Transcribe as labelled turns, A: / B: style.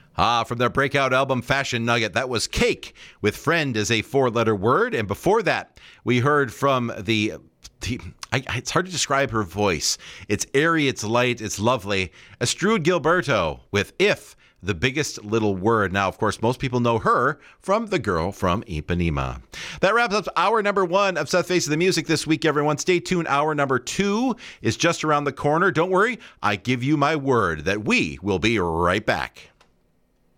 A: From their breakout album Fashion Nugget, that was Cake with Friend as a 4-letter word. And before that, we heard from it's hard to describe her voice. It's airy, it's light, it's lovely. Astrud Gilberto with If, the Biggest Little Word. Now, of course, most people know her from The Girl from Ipanema. That wraps up hour number 1 of Seth Faces the Music this week, everyone. Stay tuned. Hour number 2 is just around the corner. Don't worry, I give you my word that we will be right back.